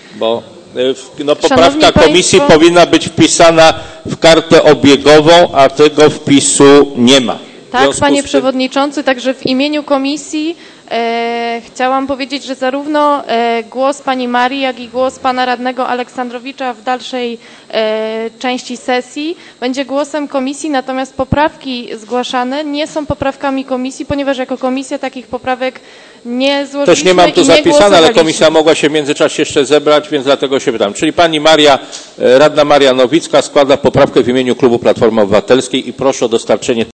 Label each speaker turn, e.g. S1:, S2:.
S1: Bo poprawka komisji powinna być wpisana w kartę obiegową, a tego wpisu nie ma.
S2: Tak, panie przewodniczący, także w imieniu komisji chciałam powiedzieć, że zarówno głos pani Marii, jak i głos pana radnego Aleksandrowicza w dalszej części sesji będzie głosem komisji, natomiast poprawki zgłaszane nie są poprawkami komisji, ponieważ jako komisja takich poprawek nie złożyliśmy.
S1: Też nie mam tu zapisane, ale komisja mogła się w międzyczasie jeszcze zebrać, więc dlatego się pytam. Czyli pani radna Maria Nowicka składa poprawkę w imieniu klubu Platformy Obywatelskiej i proszę o dostarczenie